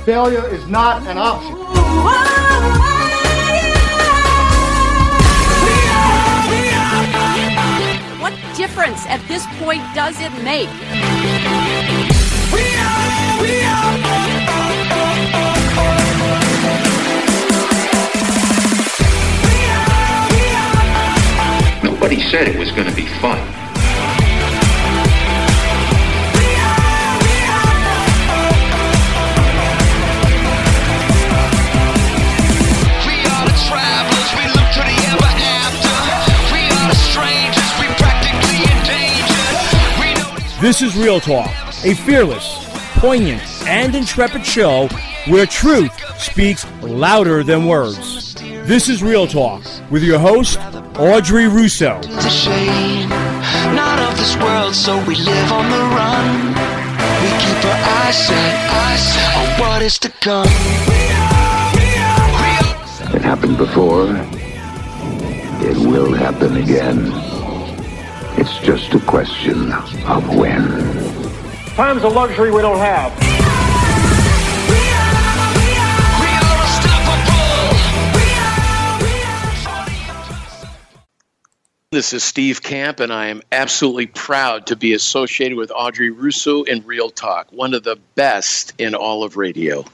Failure is not an option. What difference at this point does it make? Nobody said it was going to be fun. This is Real Talk, a fearless, poignant, and intrepid show where truth speaks louder than words. This is Real Talk with your host, Audrey Russo. It's a shame, not of this world, so we live on the run. We keep our eyes set on what is to come. It happened before. It will happen again. It's just a question of when. Time's a luxury we don't have. This is Steve Camp, and I am absolutely proud to be associated with Audrey Russo in Real Talk, one of the best in all of radio.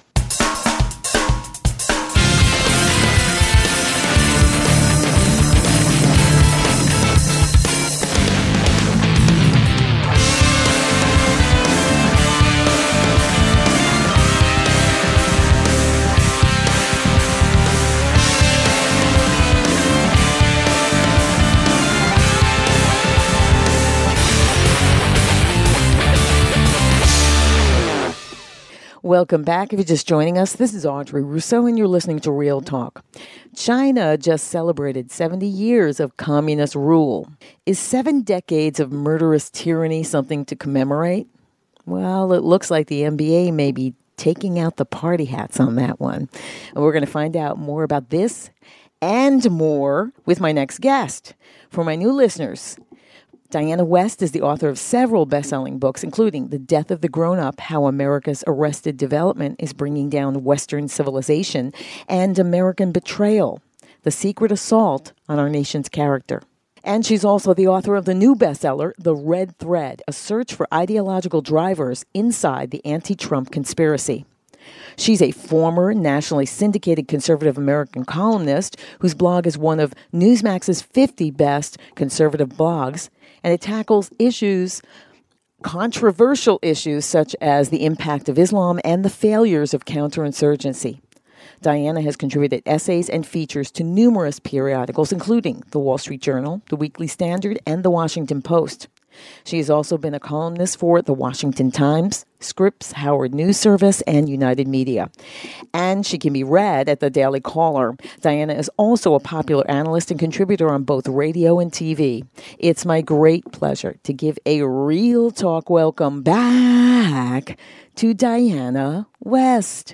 Welcome back. If you're just joining us, this is Audrey Russo, and you're listening to Real Talk. China just celebrated 70 years of communist rule. Is 7 decades of murderous tyranny something to commemorate? Well, it looks like the NBA may be taking out the party hats on that one. And we're going to find out more about this and more with my next guest. For my new listeners, Diana West is the author of several best-selling books, including The Death of the Grown-Up, How America's Arrested Development is Bringing Down Western Civilization, and American Betrayal, The Secret Assault on Our Nation's Character. And she's also the author of the new bestseller, The Red Thread, A Search for Ideological Drivers Inside the Anti-Trump Conspiracy. She's a former nationally syndicated conservative American columnist whose blog is one of Newsmax's 50 best conservative blogs, and it tackles controversial issues such as the impact of Islam and the failures of counterinsurgency. Diana has contributed essays and features to numerous periodicals, including The Wall Street Journal, The Weekly Standard, and The Washington Post. She has also been a columnist for The Washington Times, Scripps, Howard News Service, and United Media. And she can be read at The Daily Caller. Diana is also a popular analyst and contributor on both radio and TV. It's my great pleasure to give a Real Talk welcome back to Diana West.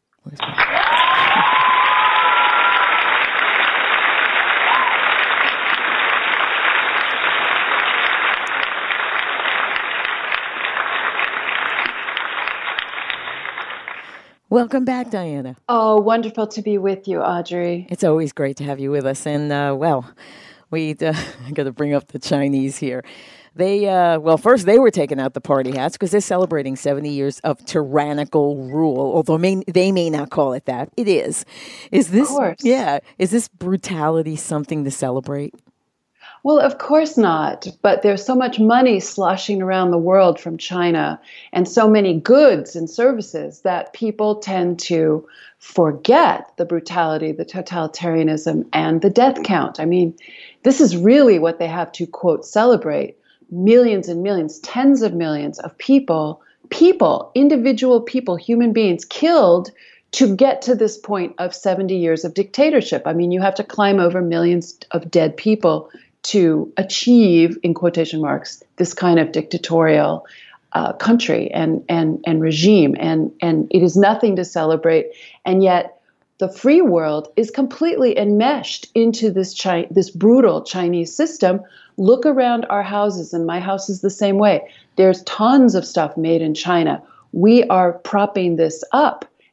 Welcome back, Diana. Oh, wonderful to be with you, Audrey. It's always great to have you with us. And, we got to bring up the Chinese here. They, first they were taking out the party hats because they're celebrating 70 years of tyrannical rule, although they may not call it that. It is. Is this, of course. Yeah, is this brutality something to celebrate? Well, of course not. But there's so much money sloshing around the world from China and so many goods and services that people tend to forget the brutality, the totalitarianism, and the death count. I mean, this is really what they have to, quote, celebrate. Millions and millions, tens of millions of people, individual people, human beings killed to get to this point of 70 years of dictatorship. I mean, you have to climb over millions of dead people to achieve, in quotation marks, this kind of dictatorial country and regime. And it is nothing to celebrate. And yet the free world is completely enmeshed into this brutal Chinese system. Look around our houses, and my house is the same way. There's tons of stuff made in China. We are propping this up,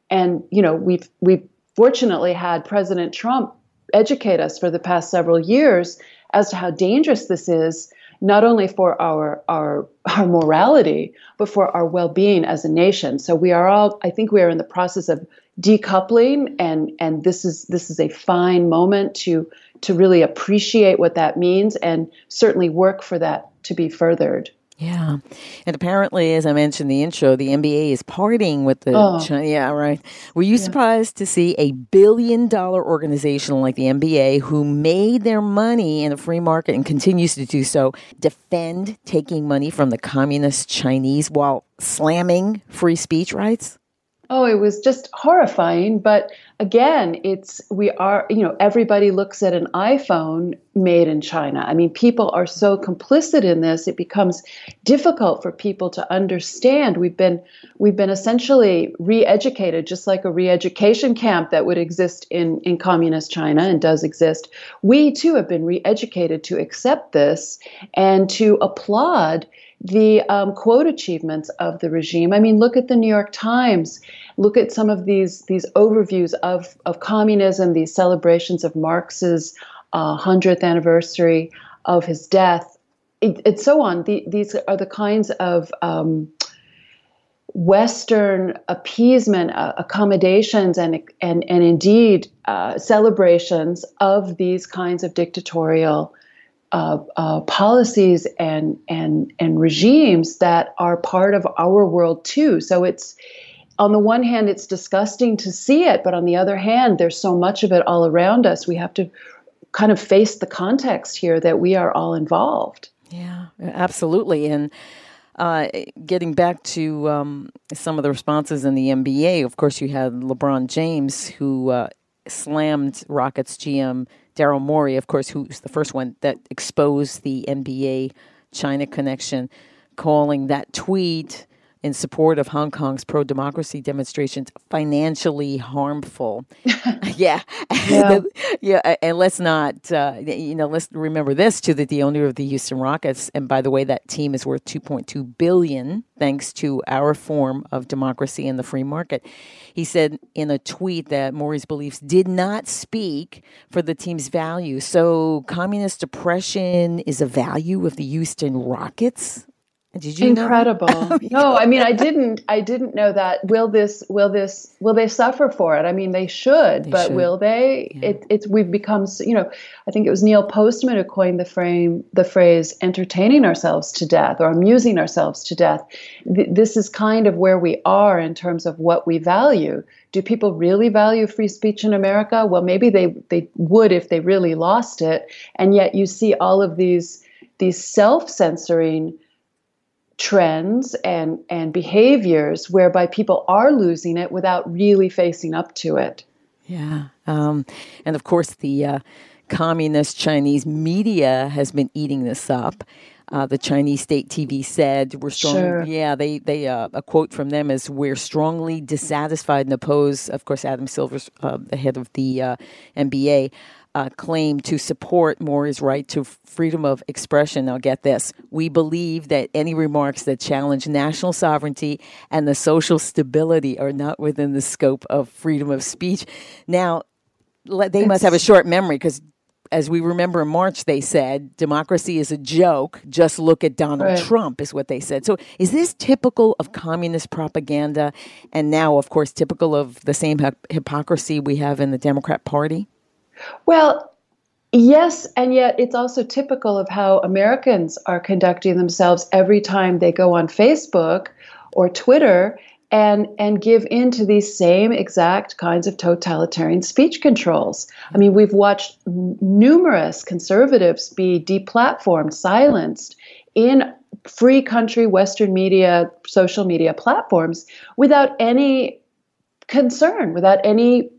And we've fortunately had President Trump educate us for the past several years as to how dangerous this is, not only for our morality, but for our well-being as a nation. So I think we are in the process of decoupling, and this is a fine moment to really appreciate what that means and certainly work for that to be furthered. Yeah. And apparently, as I mentioned in the intro, the NBA is partying with the China. Yeah, right. Were you surprised to see a billion-dollar organization like the NBA, who made their money in a free market and continues to do so, defend taking money from the communist Chinese while slamming free speech rights? Oh, it was just horrifying. But again, everybody looks at an iPhone made in China. I mean, people are so complicit in this, it becomes difficult for people to understand. We've been essentially re-educated, just like a re-education camp that would exist in communist China and does exist. We too have been re-educated to accept this and to applaud the quote achievements of the regime. I mean, look at the New York Times. Look at some of these overviews of communism, these celebrations of Marx's 100th anniversary of his death, and so on. These are the kinds of Western appeasement, accommodations, and indeed celebrations of these kinds of dictatorial policies and regimes that are part of our world too. So it's, on the one hand, it's disgusting to see it, but on the other hand, there's so much of it all around us. We have to kind of face the context here that we are all involved. Yeah, absolutely. And getting back to some of the responses in the NBA, of course, you had LeBron James, who slammed Rockets GM Daryl Morey, of course, who's the first one that exposed the NBA China connection, calling that tweet in support of Hong Kong's pro-democracy demonstrations financially harmful. Yeah. And let's not, let's remember this too, that the owner of the Houston Rockets, and by the way, that team is worth $2.2 billion thanks to our form of democracy in the free market. He said in a tweet that Morey's beliefs did not speak for the team's value. So communist oppression is a value of the Houston Rockets? Did you Incredible. know? No, I mean, I didn't know that. Will they suffer for it? I mean, they should, but will they? Yeah. We've become, I think it was Neil Postman who coined the phrase entertaining ourselves to death or amusing ourselves to death. This is kind of where we are in terms of what we value. Do people really value free speech in America? Well, maybe they would if they really lost it. And yet you see all of these self-censoring trends and behaviors whereby people are losing it without really facing up to it. Yeah. And of course, the communist Chinese media has been eating this up. The Chinese state TV said, "We're strong." Sure. Yeah, they a quote from them is, "We're strongly dissatisfied and oppose." Of course, Adam Silver's the head of the NBA. Claim to support Morey's right to freedom of expression. Now, get this. "We believe that any remarks that challenge national sovereignty and the social stability are not within the scope of freedom of speech." Now, they must have a short memory because, as we remember in March, they said, democracy is a joke. Just look at Donald Trump, is what they said. So is this typical of communist propaganda and now, of course, typical of the same hypocrisy we have in the Democrat Party? Well, yes, and yet it's also typical of how Americans are conducting themselves every time they go on Facebook or Twitter and give in to these same exact kinds of totalitarian speech controls. I mean, we've watched numerous conservatives be deplatformed, silenced in free country Western media, social media platforms without any concern, without any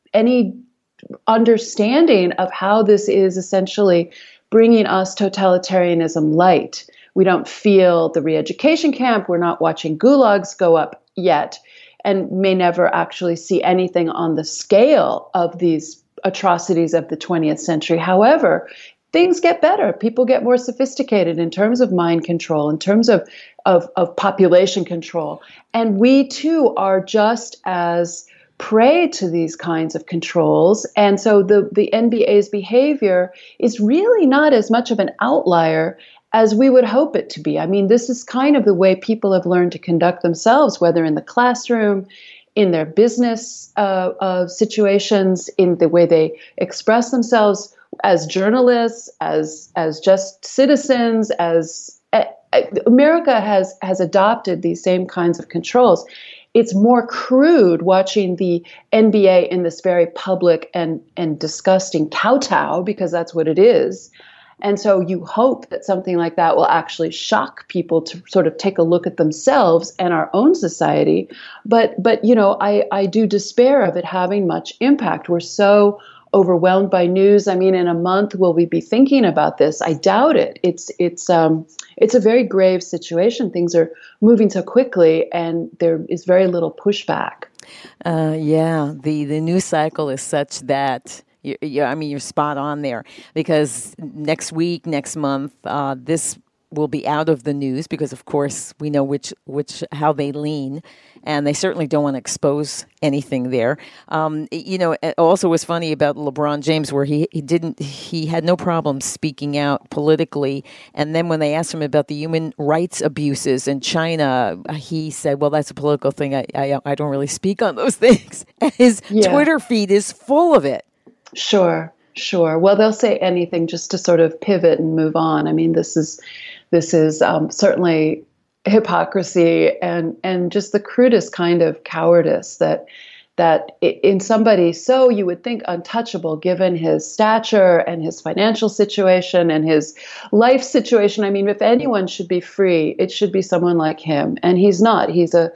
understanding of how this is essentially bringing us totalitarianism light. We don't feel the re-education camp. We're not watching gulags go up yet and may never actually see anything on the scale of these atrocities of the 20th century. However, things get better. People get more sophisticated in terms of mind control, in terms of population control. And we too are just as prey to these kinds of controls. And so the NBA's behavior is really not as much of an outlier as we would hope it to be. I mean, this is kind of the way people have learned to conduct themselves, whether in the classroom, in their business situations, in the way they express themselves as journalists, as just citizens, as America has adopted these same kinds of controls. It's more crude watching the NBA in this very public and disgusting kowtow, because that's what it is. And so you hope that something like that will actually shock people to sort of take a look at themselves and our own society. But I do despair of it having much impact. We're so overwhelmed by news. I mean, in a month, will we be thinking about this? I doubt it. It's a very grave situation. Things are moving so quickly, and there is very little pushback. The news cycle is such that you're spot on there, because next week, next month, this will be out of the news because, of course, we know how they lean, and they certainly don't want to expose anything there. It also was funny about LeBron James, where he had no problem speaking out politically, and then when they asked him about the human rights abuses in China, he said, "Well, that's a political thing. I don't really speak on those things." And his Twitter feed is full of it. Sure. Well, they'll say anything just to sort of pivot and move on. I mean, this is certainly hypocrisy and just the crudest kind of cowardice that in somebody so you would think untouchable given his stature and his financial situation and his life situation. I mean, if anyone should be free, it should be someone like him, and he's not. He's a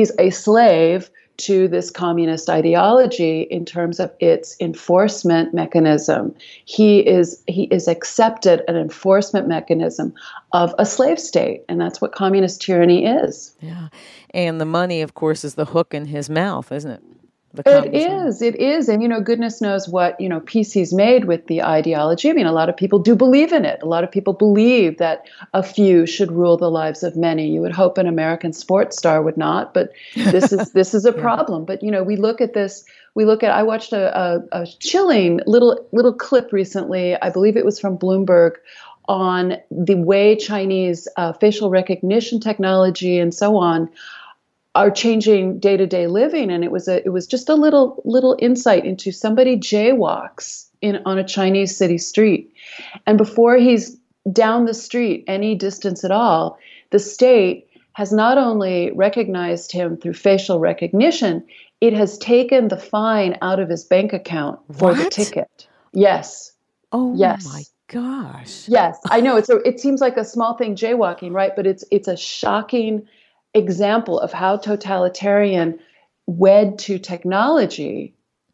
slave to this communist ideology in terms of its enforcement mechanism. He is accepted an enforcement mechanism of a slave state, and that's what communist tyranny is. Yeah, and the money, of course, is the hook in his mouth, isn't it? It is. And, goodness knows what, peace he's made with the ideology. I mean, a lot of people do believe in it. A lot of people believe that a few should rule the lives of many. You would hope an American sports star would not, but this is a problem. But, we look at this. I watched a chilling little clip recently. I believe it was from Bloomberg, on the way Chinese facial recognition technology and so on are changing day-to-day living. And it was just a little insight into somebody jaywalks on a Chinese city street. And before he's down the street any distance at all, the state has not only recognized him through facial recognition, it has taken the fine out of his bank account for the ticket. Yes. Oh, yes. My gosh. Yes, I know. It seems like a small thing, jaywalking, right? But it's a shocking example of how totalitarian, wed to technology,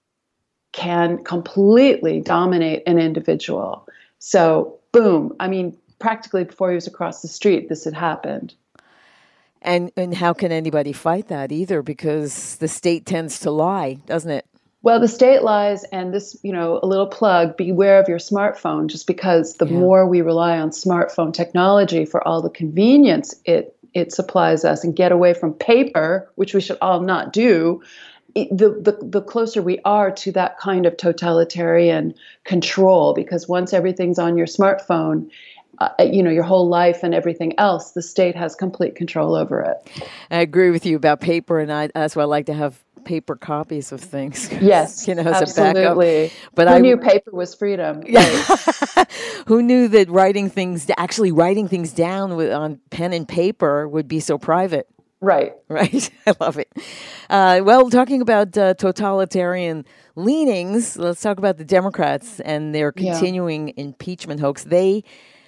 can completely dominate an individual. So, boom. I mean, practically before he was across the street, this had happened. And how can anybody fight that either? Because the state tends to lie, doesn't it? Well, the state lies, and this, a little plug, beware of your smartphone, just because the more we rely on smartphone technology for all the convenience it supplies us and get away from paper, which we should all not do, the closer we are to that kind of totalitarian control. Because once everything's on your smartphone, your whole life and everything else, the state has complete control over it. I agree with you about paper, and that's why I like to have paper copies of things. Yes, as absolutely. a backup. But Who knew paper was freedom? Right. Who knew that writing things down on pen and paper would be so private? Right. I love it. Well, talking about totalitarian leanings, let's talk about the Democrats and their continuing impeachment hoax. They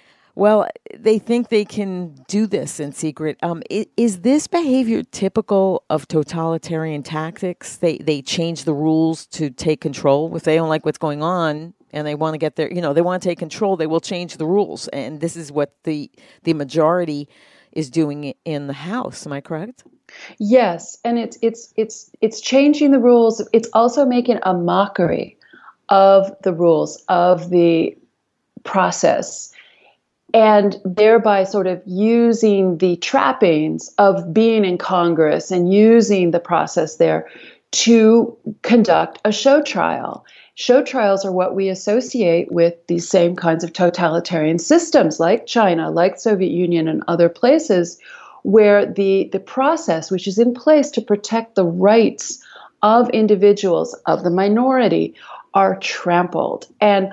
think they can do this in secret. Is this behavior typical of totalitarian tactics? They change the rules to take control. If they don't like what's going on and they want to get they want to take control, they will change the rules. And this is what the majority is doing in the House. Am I correct? Yes, and it's changing the rules. It's also making a mockery of the rules, of the process, and thereby sort of using the trappings of being in Congress and using the process there to conduct a show trial. Show trials are what we associate with these same kinds of totalitarian systems like China, like Soviet Union and other places, where the process which is in place to protect the rights of individuals, of the minority, are trampled. And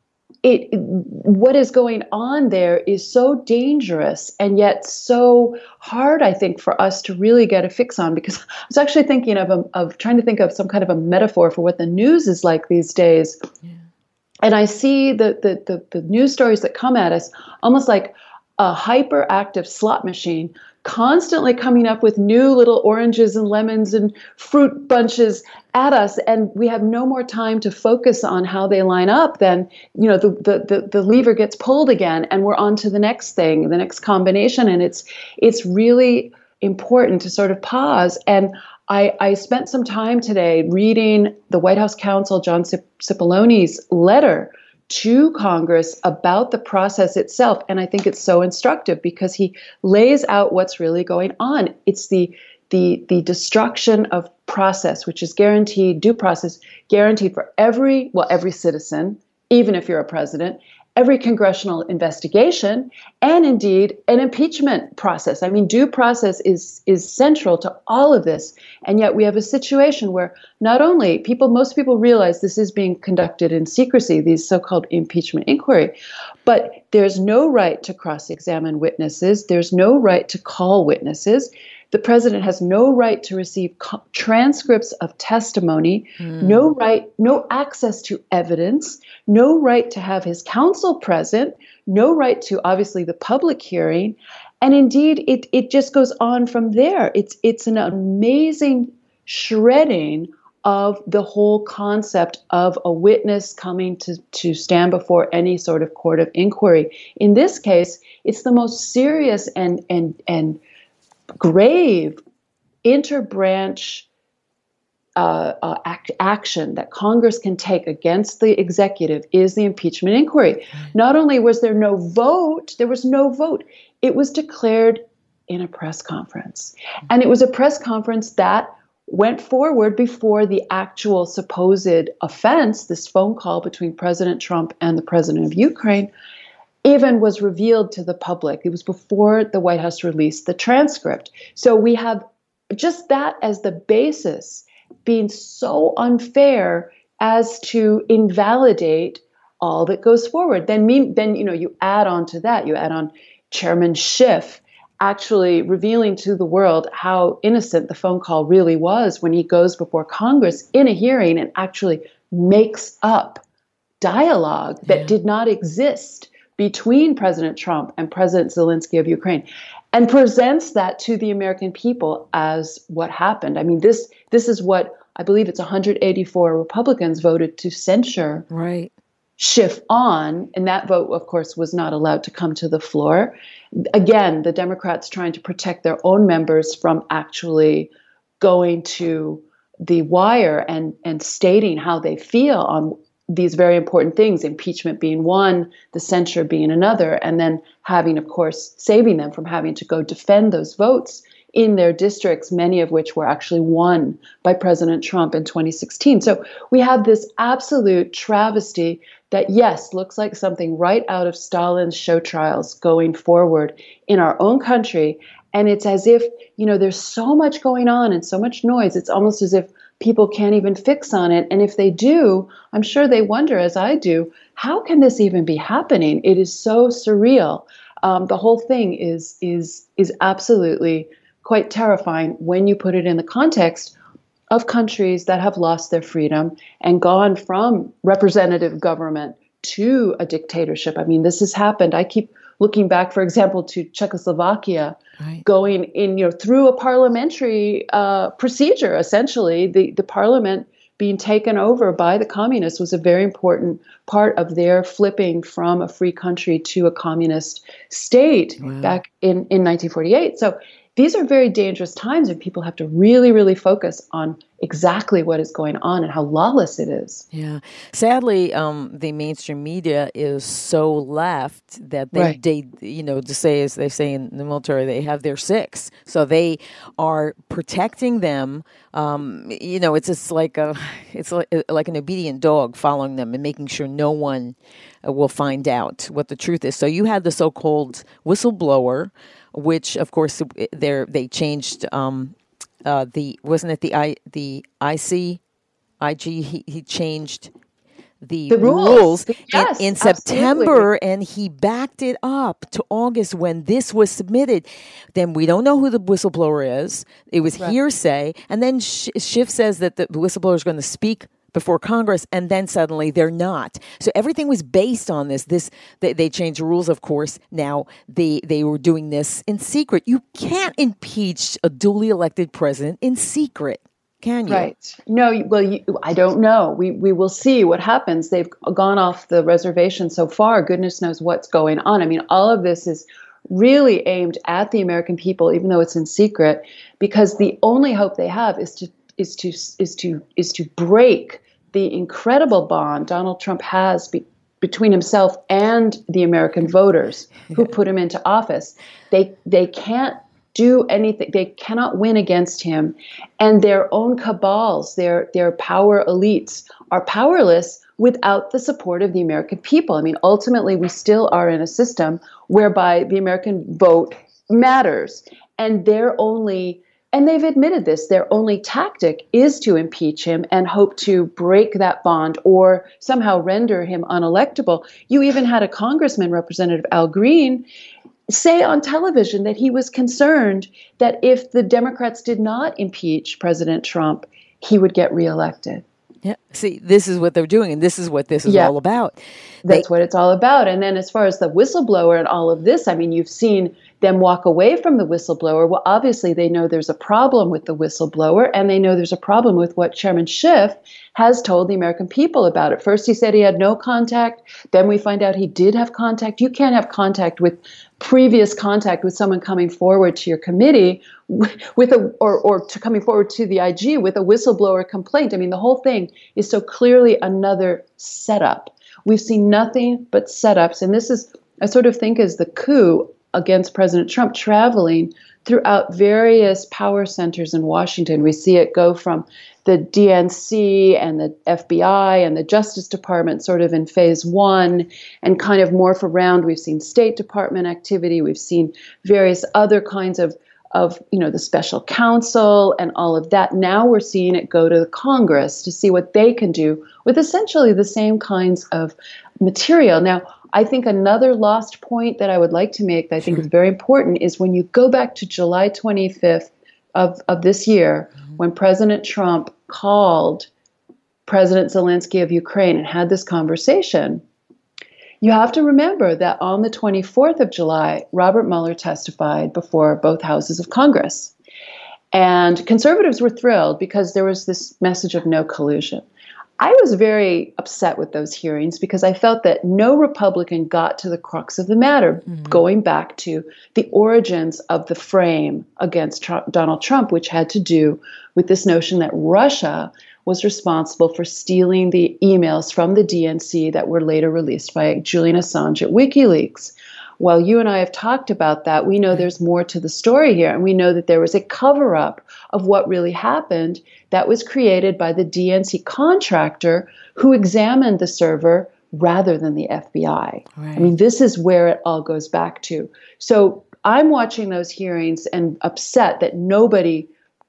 what is going on there is so dangerous and yet so hard, I think, for us to really get a fix on, because I was actually thinking of trying to think of some kind of a metaphor for what the news is like these days. Yeah. And I see the news stories that come at us almost like a hyperactive slot machine, constantly coming up with new little oranges and lemons and fruit bunches at us, and we have no more time to focus on how they line up than, the lever gets pulled again and we're on to the next thing, the next combination. And it's really important to sort of pause. And I spent some time today reading the White House counsel, John Cipollone's letter to Congress about the process itself. And I think it's so instructive because he lays out what's really going on. It's the destruction of process, which is guaranteed, due process, guaranteed for every citizen, even if you're a president, every congressional investigation, and indeed an impeachment process. I mean, due process is central to all of this. And yet we have a situation where not only most people realize this is being conducted in secrecy, these so-called impeachment inquiry, but there's no right to cross-examine witnesses. There's no right to call witnesses. The president has no right to receive transcripts of testimony, no access to evidence, no right to have his counsel present, no right to, obviously, the public hearing. And indeed, it just goes on from there. It's an amazing shredding of the whole concept of a witness coming to stand before any sort of court of inquiry. In this case, it's the most serious and grave interbranch action that Congress can take against the executive is the impeachment inquiry. Not only was there no vote, it was declared in a press conference. And it was a press conference that went forward before the actual supposed offense, this phone call between President Trump and the president of Ukraine, even was revealed to the public. It was before the White House released the transcript. So we have just that as the basis being so unfair as to invalidate all that goes forward. Then you add on to that, you add on Chairman Schiff actually revealing to the world how innocent the phone call really was when he goes before Congress in a hearing and actually makes up dialogue that did not exist between President Trump and President Zelensky of Ukraine, and presents that to the American people as what happened. I mean, this is what I believe it's 184 Republicans voted to censure Schiff on, and that vote, of course, was not allowed to come to the floor. Again, the Democrats trying to protect their own members from actually going to the wire and stating how they feel on these very important things, impeachment being one, the censure being another, and then having, of course, saving them from having to go defend those votes in their districts, many of which were actually won by President Trump in 2016. So we have this absolute travesty that, yes, looks like something right out of Stalin's show trials going forward in our own country. And it's as if, there's so much going on and so much noise. It's almost as if people can't even fix on it. And if they do, I'm sure they wonder, as I do, how can this even be happening? It is so surreal. The whole thing is absolutely quite terrifying when you put it in the context of countries that have lost their freedom and gone from representative government to a dictatorship. I mean, this has happened. I keep looking back, for example, to Czechoslovakia, going in, through a parliamentary procedure. Essentially, the parliament being taken over by the communists was a very important part of their flipping from a free country to a communist state back in 1948. So these are very dangerous times, and people have to really, really focus on exactly what is going on and how lawless it is. Yeah. Sadly, the mainstream media is so left that they, Right. to say, as they say in the military, they have their six. So they are protecting them. It's just like like an obedient dog following them and making sure no one will find out what the truth is. So you had the so-called whistleblower, which of course they changed. Wasn't it the IG? He changed the rules Yes, in September, and he backed it up to August when this was submitted. Then we don't know who the whistleblower is. It was hearsay, and then Schiff says that the whistleblower is going to speak before Congress, and then suddenly they're not. So everything was based on this. They changed the rules, of course. Now they were doing this in secret. You can't impeach a duly elected president in secret, can you? Right. No, well, I don't know. We will see what happens. They've gone off the reservation so far. Goodness knows what's going on. I mean, all of this is really aimed at the American people, even though it's in secret, because the only hope they have is to break the incredible bond Donald Trump has between himself and the American voters who put him into office. They can't do anything. They cannot win against him, and their own cabals, their power elites, are powerless without the support of the American people. I mean, ultimately, we still are in a system whereby the American vote matters, and they've admitted this, their only tactic is to impeach him and hope to break that bond or somehow render him unelectable. You even had a congressman, Representative Al Green, say on television that he was concerned that if the Democrats did not impeach President Trump, he would get reelected. Yeah. See, this is what they're doing, and this is what this is all about. That's what it's all about. And then as far as the whistleblower and all of this, I mean, you've seen them walk away from the whistleblower. Well, obviously, they know there's a problem with the whistleblower, and they know there's a problem with what Chairman Schiff has told the American people about it. First, he said he had no contact. Then we find out he did have contact. You can't have previous contact with someone coming forward to your committee or to coming forward to the IG with a whistleblower complaint. I mean, the whole thing is so clearly another setup. We've seen nothing but setups, and this is, I sort of think, is the coup against President Trump traveling throughout various power centers in Washington. We see it go from the DNC and the FBI and the Justice Department sort of in phase one and kind of morph around. We've seen State Department activity. We've seen various other kinds of the special counsel and all of that. Now we're seeing it go to the Congress to see what they can do with essentially the same kinds of material. Now, I think another lost point that I would like to make that I think is very important is when you go back to July 25th of this year, when President Trump called President Zelensky of Ukraine and had this conversation, you have to remember that on the 24th of July, Robert Mueller testified before both houses of Congress. And conservatives were thrilled because there was this message of no collusion. I was very upset with those hearings because I felt that no Republican got to the crux of the matter, going back to the origins of the frame against Donald Trump, which had to do with this notion that Russia was responsible for stealing the emails from the DNC that were later released by Julian Assange at WikiLeaks. While you and I have talked about that, we know there's more to the story here, and we know that there was a cover-up of what really happened that was created by the DNC contractor who examined the server rather than the FBI. Right. I mean, this is where it all goes back to. So I'm watching those hearings and upset that nobody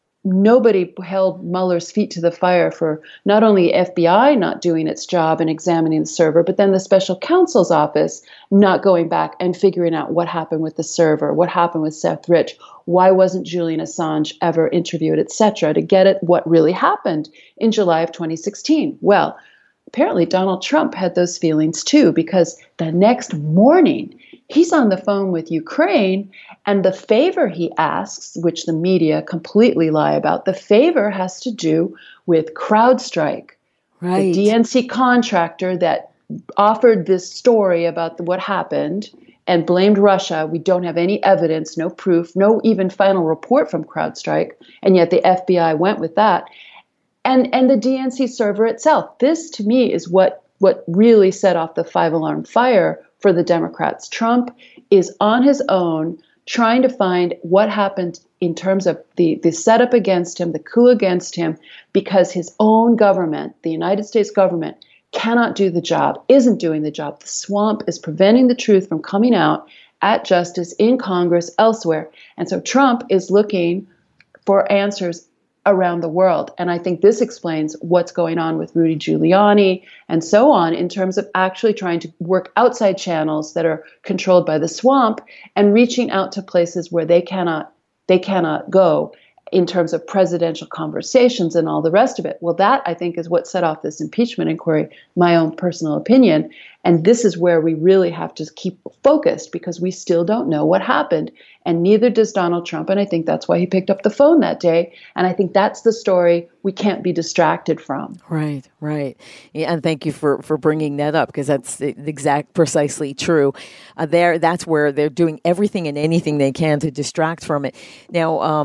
held Mueller's feet to the fire for not only FBI not doing its job and examining the server, but then the special counsel's office not going back and figuring out what happened with the server, what happened with Seth Rich, why wasn't Julian Assange ever interviewed, etc., to get at what really happened in July of 2016. Well, apparently Donald Trump had those feelings too, because the next morning he's on the phone with Ukraine, and the favor he asks, which the media completely lie about, the favor has to do with CrowdStrike, the DNC contractor that offered this story about what happened and blamed Russia. We don't have any evidence, no proof, no even final report from CrowdStrike, and yet the FBI went with that. and the DNC server itself. This, to me, is what really set off the 5-alarm fire for the Democrats. Trump is on his own trying to find what happened in terms of the setup against him, the coup against him, because his own government, the United States government, cannot do the job, isn't doing the job. The swamp is preventing the truth from coming out at justice, in Congress, elsewhere. And so Trump is looking for answers around the world. And I think this explains what's going on with Rudy Giuliani and so on, in terms of actually trying to work outside channels that are controlled by the swamp and reaching out to places where they cannot go, in terms of presidential conversations and all the rest of it. Well, that, I think, is what set off this impeachment inquiry, my own personal opinion. And this is where we really have to keep focused, because we still don't know what happened. And neither does Donald Trump. And I think that's why he picked up the phone that day. And I think that's the story we can't be distracted from. Right, right. Yeah, and thank you for bringing that up, because that's precisely true. That's where they're doing everything and anything they can to distract from it. Now,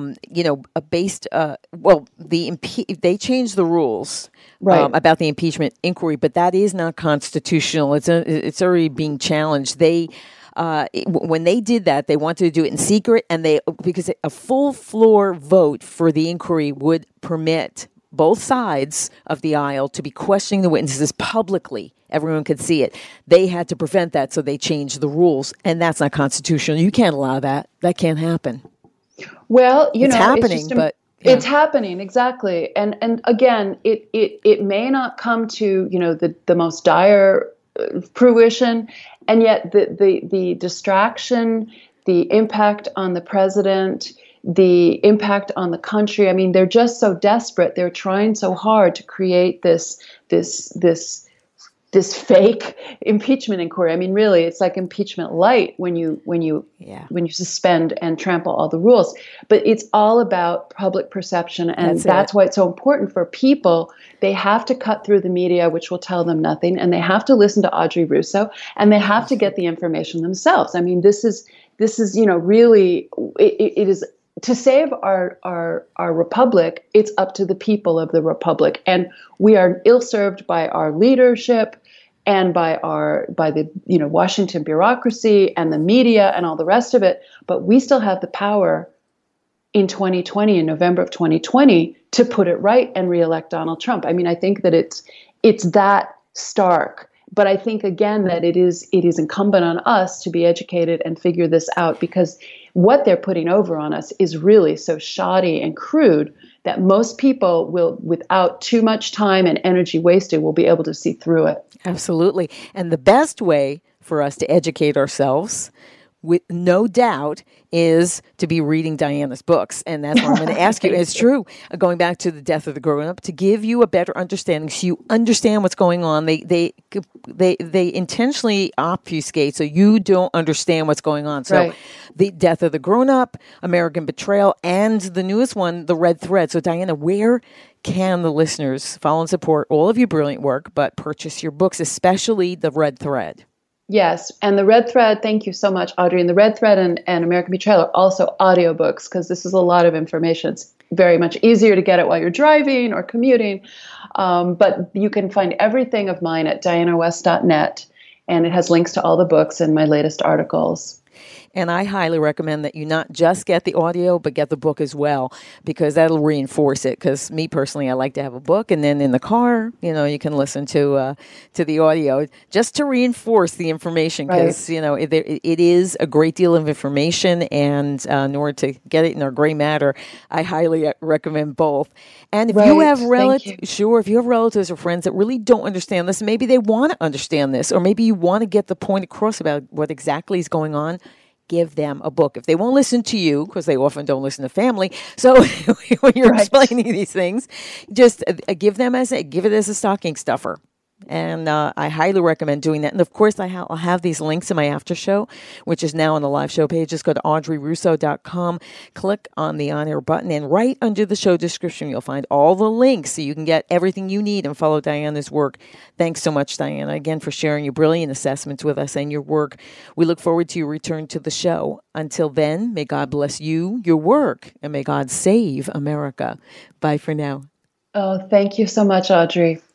they changed the rules about the impeachment inquiry, but that is not constitutional. It's already being challenged. When they did that, they wanted to do it in secret, and because a full floor vote for the inquiry would permit both sides of the aisle to be questioning the witnesses publicly. Everyone could see it. They had to prevent that, so they changed the rules, and that's not constitutional. You can't allow that. That can't happen. Well, it's happening, but yeah. It's happening, exactly. And again, it may not come to the most dire fruition, and yet the distraction, the impact on the president, the impact on the country. I mean, they're just so desperate. They're trying so hard to create this fake impeachment inquiry. I mean, really, it's like impeachment light when you suspend and trample all the rules. But it's all about public perception, and that's why it's so important for people. They have to cut through the media, which will tell them nothing, and they have to listen to Audrey Russo, and they have to get the information themselves. I mean, this is really it is. To save our republic, it's up to the people of the republic, and we are ill-served by our leadership and by the Washington bureaucracy and the media and all the rest of it. But we still have the power in 2020, in November of 2020, to put it right and reelect Donald Trump. I mean, I think that it's that stark. But I think, again, that it is incumbent on us to be educated and figure this out, because what they're putting over on us is really so shoddy and crude that most people will, without too much time and energy wasted, will be able to see through it. Absolutely. And the best way for us to educate ourselves, with no doubt, is to be reading Diana's books. And that's what I'm going to ask you. It's true. Going back to The Death of the Grown-Up, to give you a better understanding so you understand what's going on. They intentionally obfuscate so you don't understand what's going on. So The Death of the Grown-Up, American Betrayal, and the newest one, The Red Thread. So Diana, where can the listeners follow and support all of your brilliant work, but purchase your books, especially The Red Thread? Yes. And The Red Thread, thank you so much, Audrey. And The Red Thread and American Betrayal are also audiobooks, because this is a lot of information. It's very much easier to get it while you're driving or commuting. But you can find everything of mine at dianawest.net, and it has links to all the books and my latest articles. And I highly recommend that you not just get the audio, but get the book as well, because that'll reinforce it. Because me personally, I like to have a book, and then in the car, you can listen to the audio just to reinforce the information. Because it is a great deal of information, and in order to get it in our gray matter, I highly recommend both. And if you have relatives, if you have relatives or friends that really don't understand this, maybe they want to understand this, or maybe you want to get the point across about what exactly is going on, give them a book. If they won't listen to you, because they often don't listen to family, so when you're explaining these things, just give it as a stocking stuffer. And I highly recommend doing that. And of course, I'll have these links in my after show, which is now on the live show page. Just go to audreyrusso.com, click on the on-air button, and right under the show description, you'll find all the links so you can get everything you need and follow Diana's work. Thanks so much, Diana, again, for sharing your brilliant assessments with us and your work. We look forward to your return to the show. Until then, may God bless you, your work, and may God save America. Bye for now. Oh, thank you so much, Audrey.